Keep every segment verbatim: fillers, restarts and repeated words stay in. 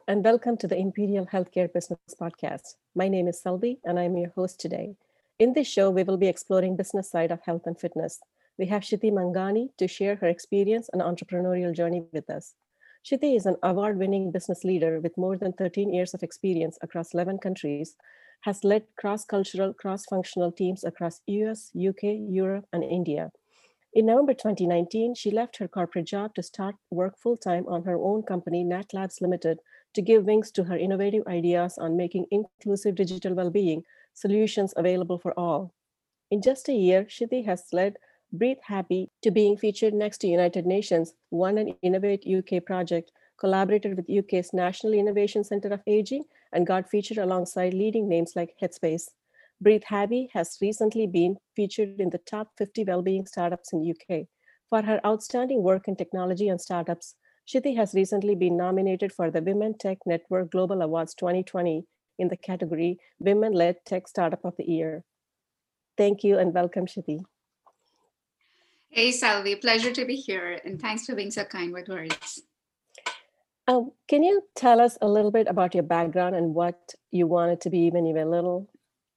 and welcome to the Imperial Healthcare Business Podcast. My name is Selvi, and I'm your host today. In this show, we will be exploring business side of health and fitness. We have Shiti Mangani to share her experience and entrepreneurial journey with us. Shiti is an award-winning business leader with more than thirteen years of experience across eleven countries, has led cross-cultural, cross-functional teams across U S, U K, Europe, and India. In November twenty nineteen, she left her corporate job to start work full-time on her own company, Nat Labs Limited, to give wings to her innovative ideas on making inclusive digital well-being solutions available for all. In just a year, Shiti has led Breathe Happy to being featured next to United Nations, won an Innovate U K project, collaborated with U K's National Innovation Center of Aging, and got featured alongside leading names like Headspace. Breathe Happy has recently been featured in the top fifty well-being startups in U K. For her outstanding work in technology and startups, Shiti has recently been nominated for the Women Tech Network Global Awards twenty twenty in the category Women-Led Tech Startup of the Year. Thank you and welcome, Shiti. Hey, Salvi, pleasure to be here, and thanks for being so kind with words. Um, can you tell us a little bit about your background and what you wanted to be when you were little?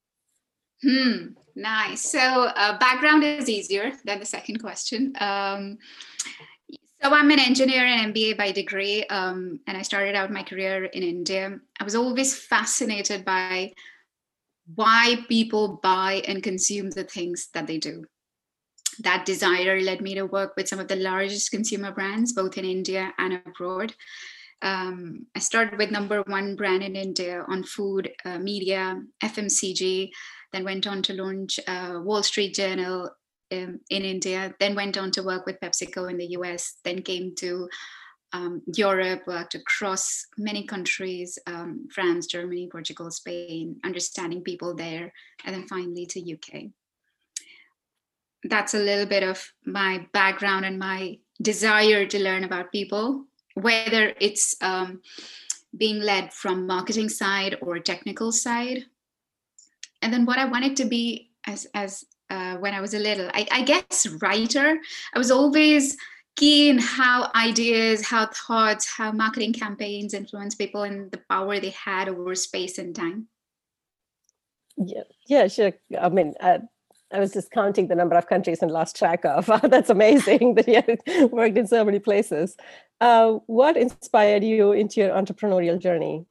Hmm, nice. So uh, background is easier than the second question. Um, so I'm an engineer and M B A by degree, um, and I started out my career in India. I was always fascinated by why people buy and consume the things that they do. That desire led me to work with some of the largest consumer brands, both in India and abroad. Um, I started with number one brand in India on food, uh, media, F M C G, then went on to launch uh, Wall Street Journal um, in India, then went on to work with PepsiCo in the U S, then came to um, Europe, worked across many countries, um, France, Germany, Portugal, Spain, understanding people there, and then finally to U K. That's a little bit of my background and my desire to learn about people, whether it's um, being led from marketing side or technical side. And then what I wanted to be as, as uh, when I was a little, I, I guess writer. I was always keen how ideas, how thoughts, how marketing campaigns influence people and the power they had over space and time. Yeah, yeah, sure. I mean, uh, I was just counting the number of countries and lost track of. That's amazing that you worked in so many places. Uh, what inspired you into your entrepreneurial journey?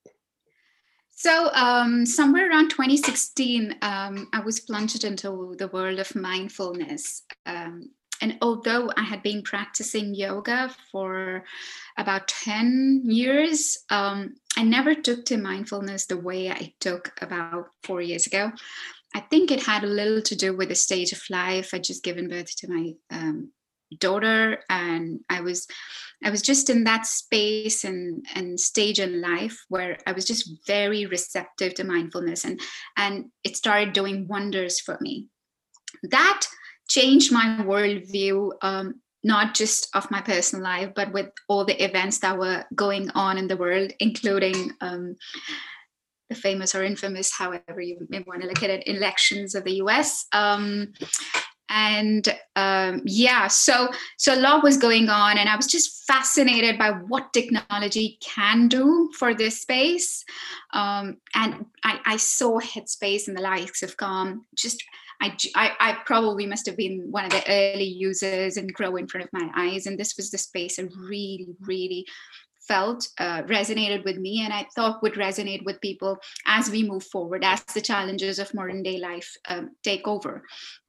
So um, somewhere around twenty sixteen, um, I was plunged into the world of mindfulness. Um, and although I had been practicing yoga for about ten years, um, I never took to mindfulness the way I took about four years ago. I think it had a little to do with the stage of life. I'd just given birth to my um, daughter, and I was I was just in that space and, and stage in life where I was just very receptive to mindfulness, and, and it started doing wonders for me. That changed my worldview, um, not just of my personal life, but with all the events that were going on in the world, including um, the famous or infamous, however you may want to look at it, elections of the U S. Um, and um, yeah, so so a lot was going on, and I was just fascinated by what technology can do for this space. Um, and I, I saw Headspace and the likes of Calm. Just I, I, I probably must have been one of the early users and grow in front of my eyes. And this was the space I really, really felt uh, resonated with me, and I thought would resonate with people as we move forward, as the challenges of modern day life um, take over.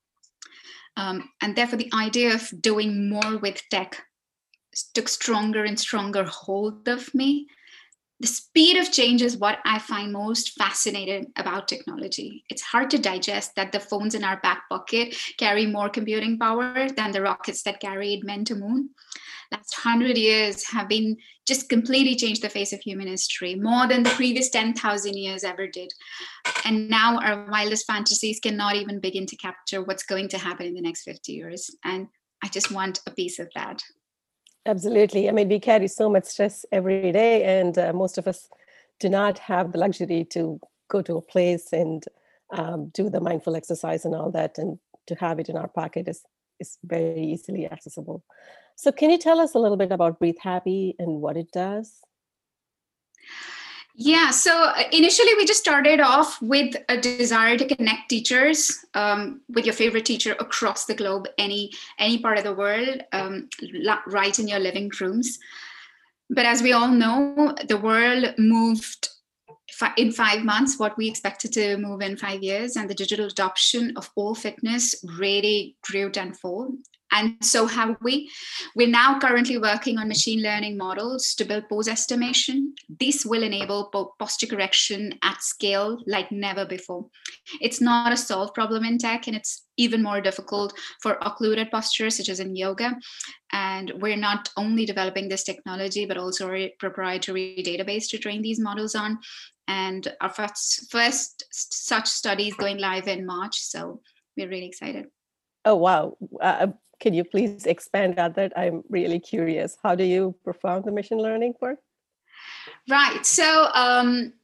Um, and therefore, the idea of doing more with tech took stronger and stronger hold of me. The speed of change is what I find most fascinating about technology. It's hard to digest that the phones in our back pocket carry more computing power than the rockets that carried men to moon. Last hundred years have been just completely changed the face of human history, more than the previous ten thousand years ever did. And now our wildest fantasies cannot even begin to capture what's going to happen in the next fifty years. And I just want a piece of that. Absolutely. I mean, we carry so much stress every day, and uh, most of us do not have the luxury to go to a place and um, do the mindful exercise and all that, and to have it in our pocket is is very easily accessible. So can you tell us a little bit about Breathe Happy and what it does? Yeah, so initially we just started off with a desire to connect teachers um, with your favorite teacher across the globe, any any part of the world, um, right in your living rooms. But as we all know, the world moved in five months what we expected to move in five years, and the digital adoption of all fitness really grew tenfold. And so have we. We're now currently working on machine learning models to build pose estimation. This will enable posture correction at scale like never before. It's not a solved problem in tech, and it's even more difficult for occluded postures, such as in yoga. And we're not only developing this technology, but also a proprietary database to train these models on. And our first, first such studies going live in March. So we're really excited. Oh, wow. Uh, can you please expand on that? I'm really curious. How do you perform the machine learning work? Right. So um,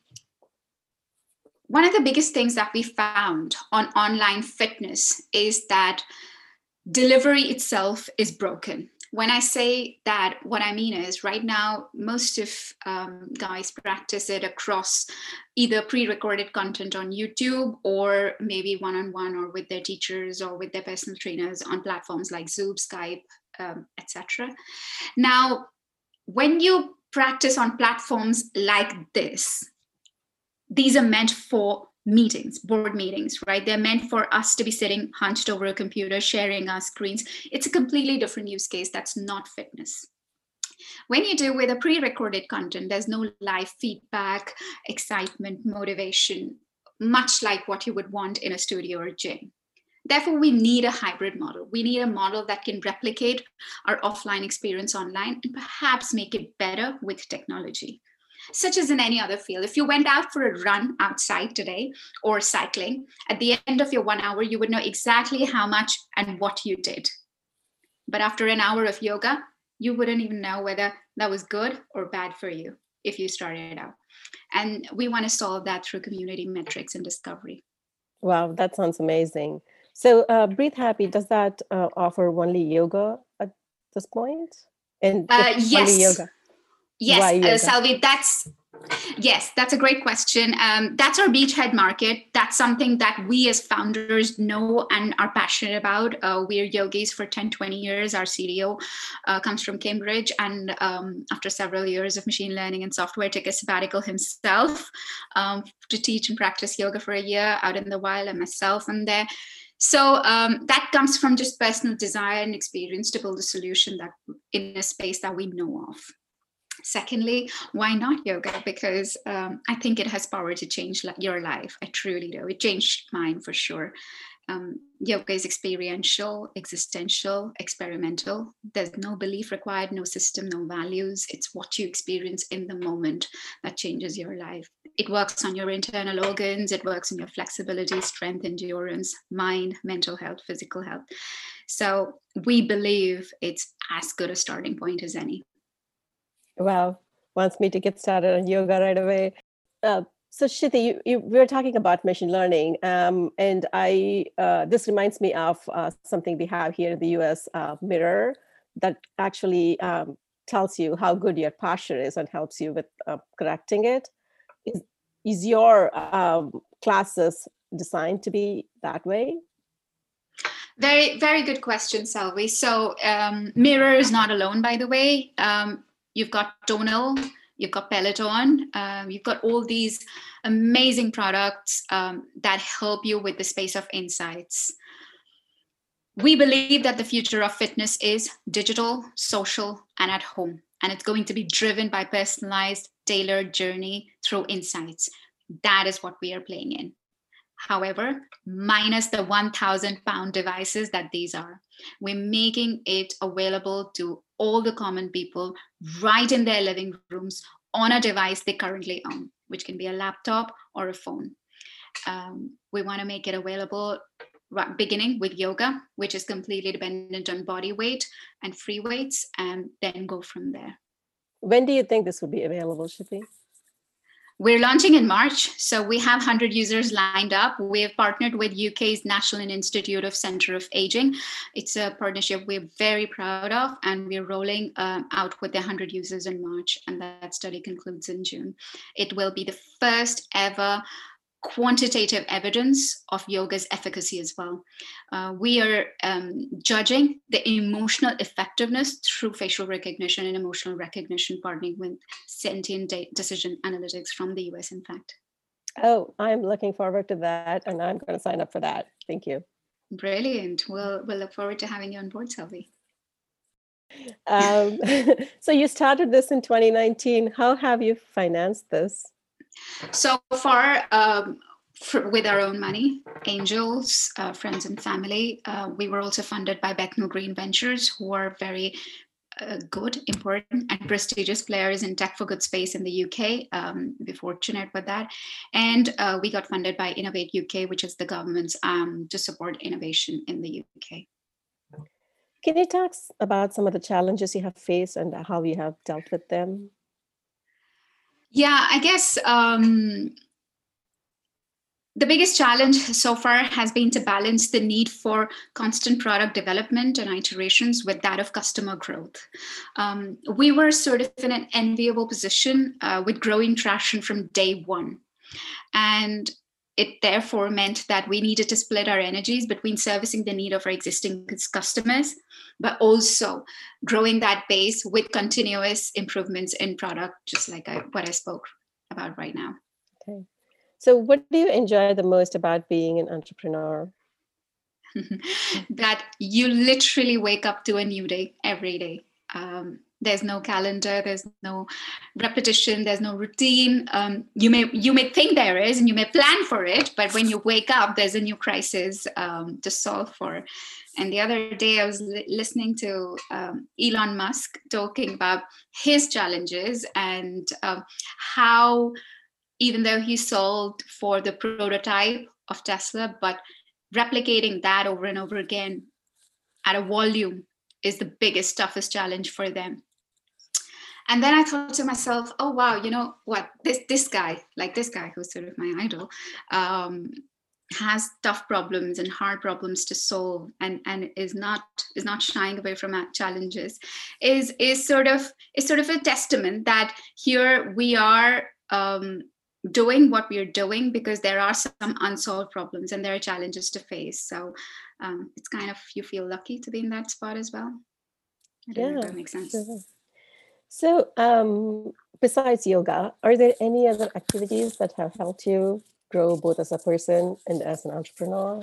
one of the biggest things that we found on online fitness is that delivery itself is broken. When I say that, what I mean is right now, most of um, guys practice it across either pre-recorded content on YouTube or maybe one-on-one or with their teachers or with their personal trainers on platforms like Zoom, Skype, um, et cetera. Now, when you practice on platforms like this, these are meant for meetings, board meetings, right? They're meant for us to be sitting hunched over a computer, sharing our screens. It's a completely different use case. That's not fitness. When you do with a pre-recorded content, there's no live feedback, excitement, motivation, much like what you would want in a studio or gym. Therefore, we need a hybrid model. We need a model that can replicate our offline experience online and perhaps make it better with technology. Such as in any other field. If you went out for a run outside today or cycling, at the end of your one hour, you would know exactly how much and what you did. But after an hour of yoga, you wouldn't even know whether that was good or bad for you if you started out. And we want to solve that through community metrics and discovery. Wow, that sounds amazing. So uh, Breathe Happy, does that uh, offer only yoga at this point? And uh, yes. only yoga? Yes, Why yoga? Uh, Salvi, that's, yes, that's a great question. Um, that's our beachhead market. That's something that we as founders know and are passionate about. Uh, we're yogis for ten, twenty years. Our C D O uh, comes from Cambridge. And um, after several years of machine learning and software, took a sabbatical himself um, to teach and practice yoga for a year out in the wild, and myself in there. So um, that comes from just personal desire and experience to build a solution that in a space that we know of. Secondly, why not yoga? Because um, I think it has power to change your life. I truly do. It changed mine for sure. Um, yoga is experiential, existential, experimental. There's no belief required, no system, no values. It's what you experience in the moment that changes your life. It works on your internal organs. It works on your flexibility, strength, endurance, mind, mental health, physical health. So we believe it's as good a starting point as any. Wow, wants me to get started on yoga right away. Uh, so Shruti, you, you, we were talking about machine learning, um, and I uh, this reminds me of uh, something we have here in the U S, uh, Mirror, that actually um, tells you how good your posture is and helps you with uh, correcting it. Is, is your um, classes designed to be that way? Very, very good question, Salvi. So um, Mirror is not alone, by the way. Um, You've got Tonal, you've got Peloton, um, you've got all these amazing products um, that help you with the space of insights. We believe that the future of fitness is digital, social, and at home. And it's going to be driven by personalized, tailored journey through insights. That is what we are playing in. However, minus the one thousand pound devices that these are, we're making it available to all the common people right in their living rooms on a device they currently own, which can be a laptop or a phone. Um, we want to make it available right, beginning with yoga, which is completely dependent on body weight and free weights, and then go from there. When do you think this will be available, Shruti? We're launching in March, so we have one hundred users lined up. We have partnered with U K's National Institute of Center of Aging. It's a partnership we're very proud of, and we're rolling um, out with the one hundred users in March, and that study concludes in June. It will be the first ever quantitative evidence of yoga's efficacy as well. Uh, we are um, judging the emotional effectiveness through facial recognition and emotional recognition, partnering with Sentient De- Decision Analytics from the U S, in fact. Oh, I'm looking forward to that, and I'm going to sign up for that. Thank you. Brilliant. We'll, we'll look forward to having you on board, Selvi. Um, so you started this in twenty nineteen. How have you financed this? So far, um, for, with our own money, angels, uh, friends and family. Uh, we were also funded by Bethnal Green Ventures, who are very uh, good, important and prestigious players in tech for good space in the U K. Um, we're fortunate with that. And uh, we got funded by Innovate U K, which is the government's um, to support innovation in the U K. Can you talk about some of the challenges you have faced and how you have dealt with them? Yeah, I guess um, the biggest challenge so far has been to balance the need for constant product development and iterations with that of customer growth. Um, we were sort of in an enviable position uh, with growing traction from day one. And it therefore meant that we needed to split our energies between servicing the need of our existing customers, but also growing that base with continuous improvements in product, just like I, what I spoke about right now. Okay. So what do you enjoy the most about being an entrepreneur? That you literally wake up to a new day every day. Um, there's no calendar, there's no repetition, there's no routine. Um, you may you may think there is, and you may plan for it, but when you wake up, there's a new crisis um, to solve for. And the other day, I was li- listening to um, Elon Musk talking about his challenges and um, how, even though he sold for the prototype of Tesla, but replicating that over and over again at a volume is the biggest, toughest challenge for them. And then I thought to myself, oh, wow, you know what, this this guy, like this guy who's sort of my idol, um, has tough problems and hard problems to solve, and, and is not is not shying away from challenges, is is sort of is sort of a testament that here we are um, doing what we are doing because there are some unsolved problems and there are challenges to face. So um, it's kind of, you feel lucky to be in that spot as well. I don't Yeah, know if that makes sense. Sure. So um, besides yoga, are there any other activities that have helped you grow both as a person and as an entrepreneur?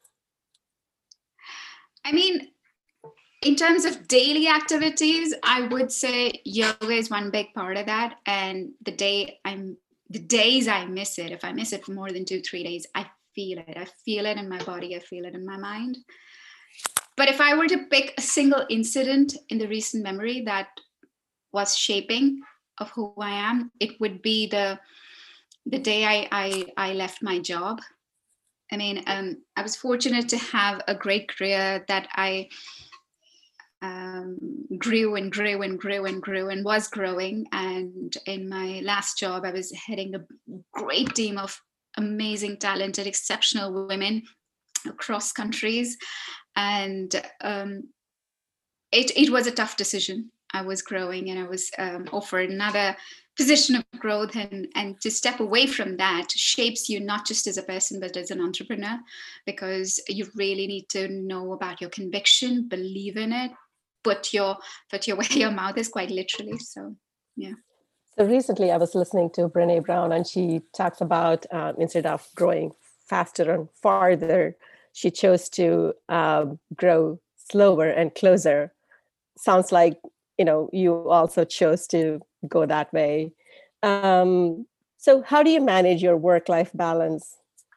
I mean, in terms of daily activities, I would say yoga is one big part of that. And the day I'm, the days I miss it, if I miss it for more than two, three days, I feel it. I feel it in my body. I feel it in my mind. But if I were to pick a single incident in the recent memory that was shaping of who I am, it would be the the day I I, I left my job. I mean, um, I was fortunate to have a great career that I um, grew and grew and grew and grew and was growing. And in my last job, I was heading a great team of amazing, talented, exceptional women across countries. And um, it, it was a tough decision. I was growing and I was um, offered another position of growth, and, and to step away from that shapes you not just as a person, but as an entrepreneur, because you really need to know about your conviction, believe in it, put your, put your where your mouth is, quite literally. So, yeah. So recently I was listening to Brené Brown, and she talks about um, instead of growing faster and farther, she chose to um, grow slower and closer. Sounds like, you know, you also chose to go that way. Um, so how do you manage your work-life balance?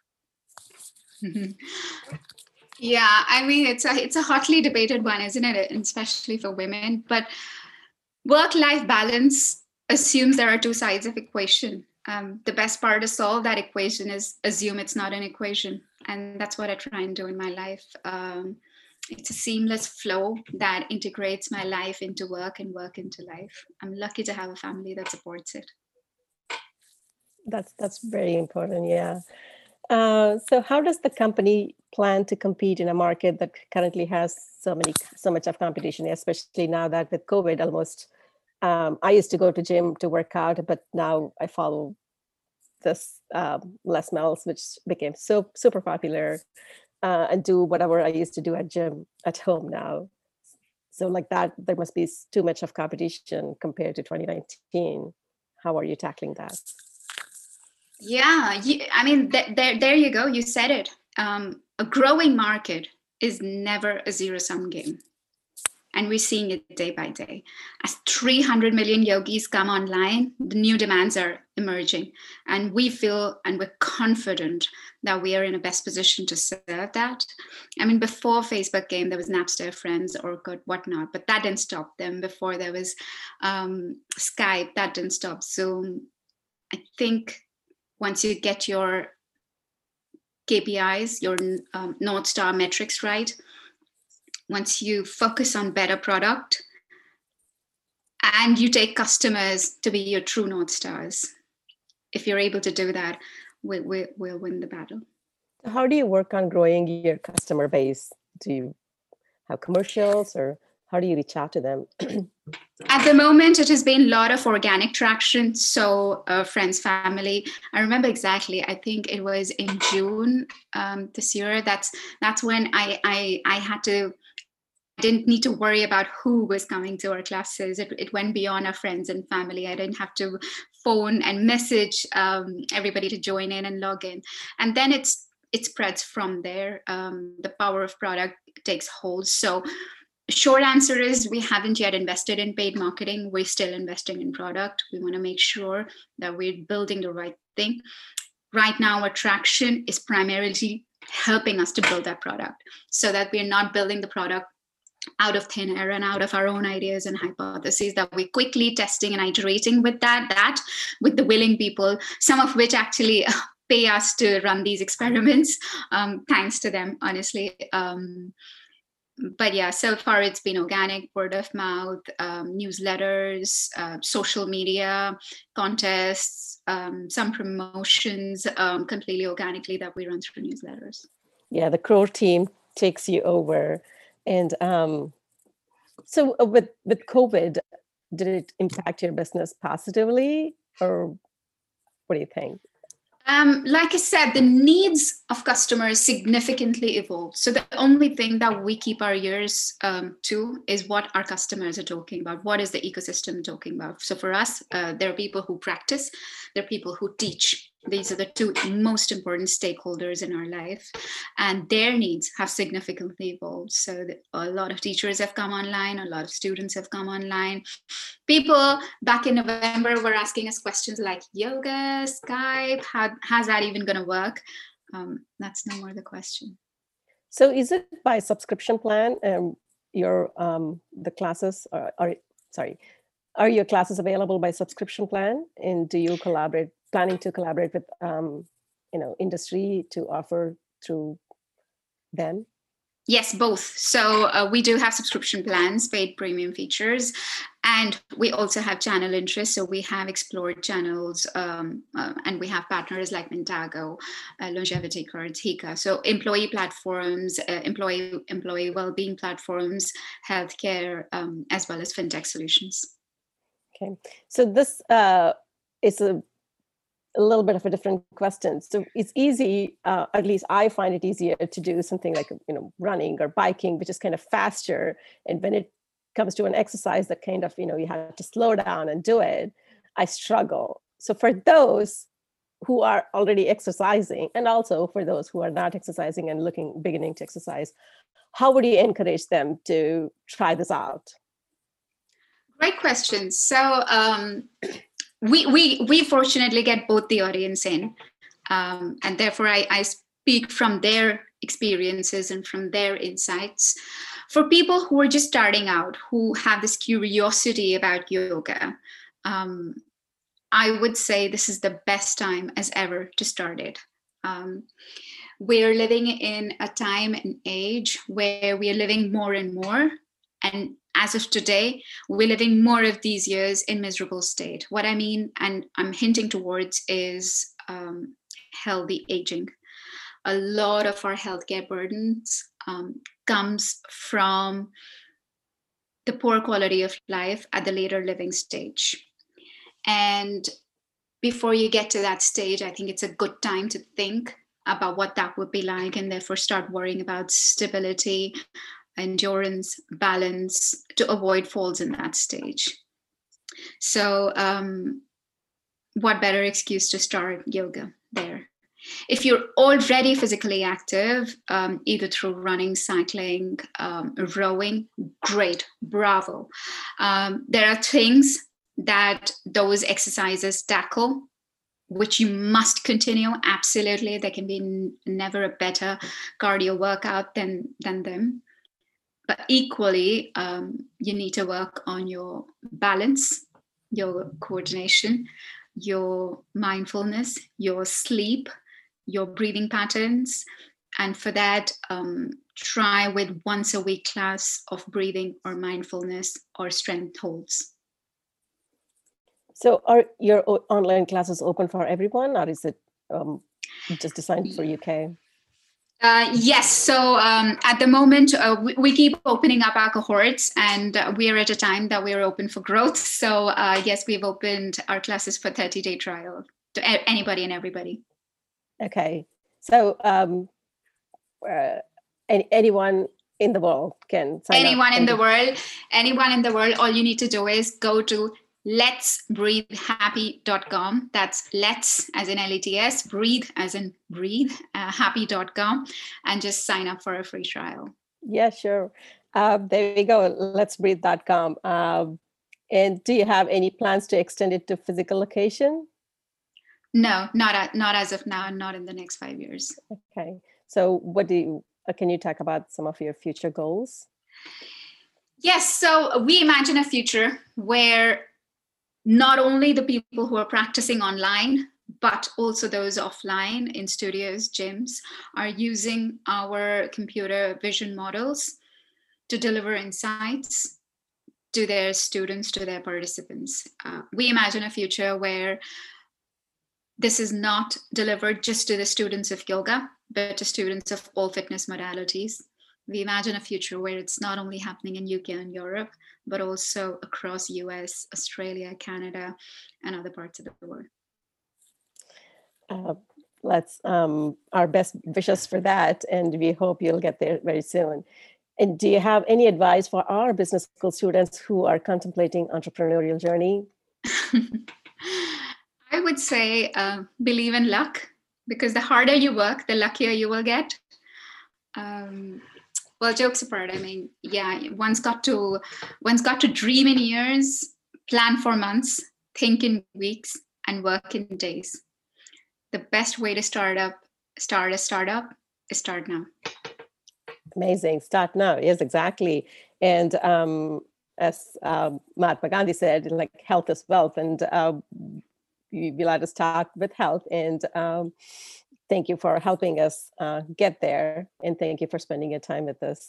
Yeah, I mean, it's a it's a hotly debated one, isn't it? And especially for women. But work-life balance assumes there are two sides of equation. Um, the best part to solve that equation is assume it's not an equation, and that's what I try and do in my life. Um, it's a seamless flow that integrates my life into work and work into life. I'm lucky to have a family that supports it. That's that's very important. Yeah. Uh, so how does the company plan to compete in a market that currently has so many so much of competition, especially now that with COVID almost um, I used to go to gym to work out, but now I follow this um, Les Mills, which became so super popular, uh, and do whatever I used to do at gym at home now. So like that, there must be too much of competition compared to twenty nineteen. How are you tackling that? Yeah, I mean, th- there, there you go. You said it. Um, a growing market is never a zero-sum game. And we're seeing it day by day. As three hundred million yogis come online, the new demands are emerging. And we feel and we're confident that we are in a best position to serve that. I mean, before Facebook came, there was Napster, Friends, Orkut, whatnot, but that didn't stop them. Before there was um, Skype, that didn't stop Zoom. I think once you get your K P Is, your um, North Star metrics right, once you focus on better product and you take customers to be your true North Stars, if you're able to do that, we, we, we'll win the battle. How do you work on growing your customer base? Do you have commercials, or how do you reach out to them? At the moment, it has been a lot of organic traction. So uh, friends, family. I remember exactly. I think it was in June um, this year. That's that's when I I, I had to. I didn't need to worry about who was coming to our classes. It, it went beyond our friends and family. I didn't have to phone and message um, everybody to join in and log in. And then it's it spreads from there. Um, the power of product takes hold. So short answer is we haven't yet invested in paid marketing. We're still investing in product. We want to make sure that we're building the right thing. Right now, our traction is primarily helping us to build that product so that we're not building the product out of thin air and out of our own ideas and hypotheses, that we're quickly testing and iterating with that, that with the willing people, some of which actually pay us to run these experiments. Um, thanks to them, honestly. Um, but yeah, so far it's been organic, word of mouth, um, newsletters, uh, social media, contests, um, some promotions, um, completely organically that we run through newsletters. Yeah, the core team takes you over. And um, so with, with COVID, did it impact your business positively, or what do you think? Um, like I said, the needs of customers significantly evolved. So the only thing that we keep our ears um, to is what our customers are talking about. What is the ecosystem talking about? So for us, uh, there are people who practice, there are people who teach. These are the two most important stakeholders in our life, and their needs have significantly evolved. So a lot of teachers have come online, a lot of students have come online. People back in November were asking us questions like yoga, Skype, how, how's that even going to work? Um, that's no more the question. So is it by subscription plan? Um, your um, the classes are, are sorry, are your classes available by subscription plan? And do you collaborate, planning to collaborate with um, you know, industry to offer through them? Yes, both. So uh, we do have subscription plans, paid premium features, and we also have channel interest. So we have explored channels, um, uh, and we have partners like Mintago, uh, Longevity Cards, Hika. So employee platforms, uh, employee employee well-being platforms, healthcare, um, as well as fintech solutions. Okay, so this uh, is a a little bit of a different question. So it's easy, uh, at least I find it easier to do something like, you know, running or biking, which is kind of faster. And when it comes to an exercise that kind of, you know, you have to slow down and do it, I struggle. So for those who are already exercising, and also for those who are not exercising and looking, beginning to exercise, how would you encourage them to try this out? Great question. So, um, We, we we fortunately get both the audience in, um, and therefore I, I speak from their experiences and from their insights. For people who are just starting out, who have this curiosity about yoga, um, I would say this is the best time as ever to start it. Um, we're living in a time and age where we are living more and more, and as of today, we're living more of these years in miserable state. What I mean, and I'm hinting towards, is um, healthy aging. A lot of our healthcare burdens um, comes from the poor quality of life at the later living stage. And before you get to that stage, I think it's a good time to think about what that would be like, and therefore start worrying about stability, endurance, balance, to avoid falls in that stage. So um, what better excuse to start yoga there? If you're already physically active, um, either through running, cycling, um, rowing, great, bravo. Um, there are things that those exercises tackle, which you must continue, absolutely. There can be n- never a better cardio workout than, than them. But equally, um, you need to work on your balance, your coordination, your mindfulness, your sleep, your breathing patterns. And for that, um, try with once a week class of breathing or mindfulness or strength holds. So are your o- online classes open for everyone, or is it um, just designed for U K? Uh, yes. So um, at the moment, uh, we, we keep opening up our cohorts, and uh, we are at a time that we are open for growth. So uh, yes, we've opened our classes for thirty-day trial to a- anybody and everybody. Okay. So um, uh, any, anyone in the world can sign anyone up. in the world, anyone in the world, all you need to do is go to let's breathe happy dot com. That's let's as in L E T S, breathe as in breathe, uh, happy dot com, and just sign up for a free trial. Yeah, sure. Uh, there we go. let's breathe dot com. Um, and do you have any plans to extend it to physical location? No, not at, not as of now, and not in the next five years. Okay. So what do you, uh, can you talk about some of your future goals? Yes. So we imagine a future where not only the people who are practicing online, but also those offline in studios, gyms, are using our computer vision models to deliver insights to their students, to their participants. Uh, we imagine a future where this is not delivered just to the students of yoga, but to students of all fitness modalities. We imagine a future where it's not only happening in U K and Europe, but also across U S, Australia, Canada, and other parts of the world. Uh, let's um, our best wishes for that, and we hope you'll get there very soon. And do you have any advice for our business school students who are contemplating entrepreneurial journey? I would say uh, believe in luck, because the harder you work, the luckier you will get. Um, well, jokes apart, I mean, yeah, one's got to one's got to dream in years, plan for months, think in weeks, and work in days. The best way to start up, start a startup is start now. Amazing. Start now. Yes, exactly. And um, as um, Mahatma Gandhi said, like health is wealth, and uh, we, we let us start with health. And um, thank you for helping us uh, get there. And thank you for spending your time with us.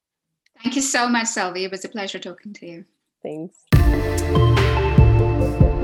Thank you so much, Selvi. It was a pleasure talking to you. Thanks.